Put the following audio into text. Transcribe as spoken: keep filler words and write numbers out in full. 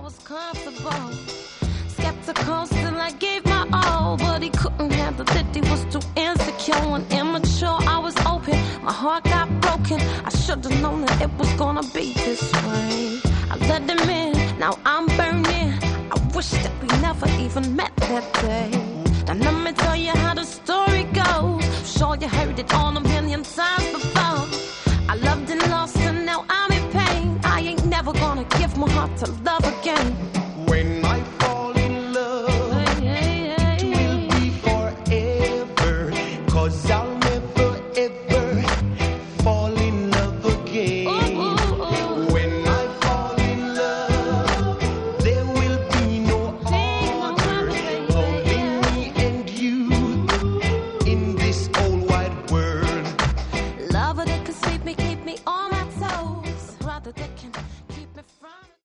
was comfortable. Skeptical, still I gave my all, but he couldn't handle it. He was too insecure and immature. I was open, my heart got broken. I should've known that it was gonna be this way. I let him in, now I'm burning. I wish that we never even met that day. Now let me tell you how the story goes. I'm sure you heard it all a million times before. I loved and lost and now I'm in pain. I ain't never gonna give my heart to love again.